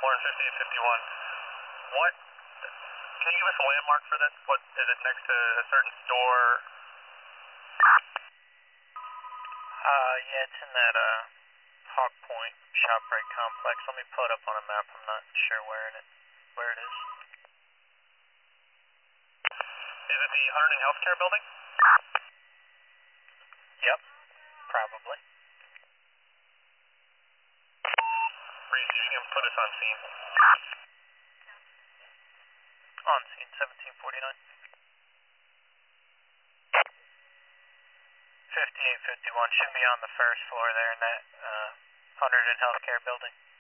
Warren 5851. What, can you give us a landmark for this? What, is it next to a certain store? Yeah, it's in that, Hawk Point ShopRite complex. Let me pull it up on a map. I'm not sure where it is. Is it the Harding Healthcare building? Yep, probably. Reese, you can put us on scene. On scene, 1749. 5851 should be on the first floor there in that Hunterdon Healthcare building.